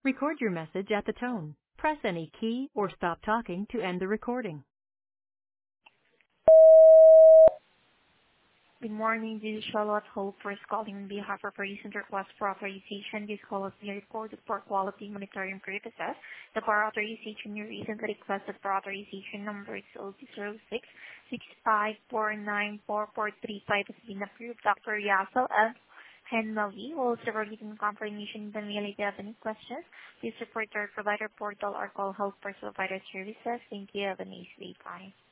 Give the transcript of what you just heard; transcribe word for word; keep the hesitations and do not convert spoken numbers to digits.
Record your message at the tone. Press any key or stop talking to end the recording. Good morning. This is Charlotte Hope first calling on behalf of our recent request for authorization. This call is being recorded for quality monitoring purposes. The bar authorization you recently requested for authorization number is zero zero six six five four nine four four three five has been approved. Doctor Yasel F. Henmawi will also written confirmation in the mail. If you have any questions, please report to our provider portal or call help for provider services. Thank you. Have a nice day. Bye.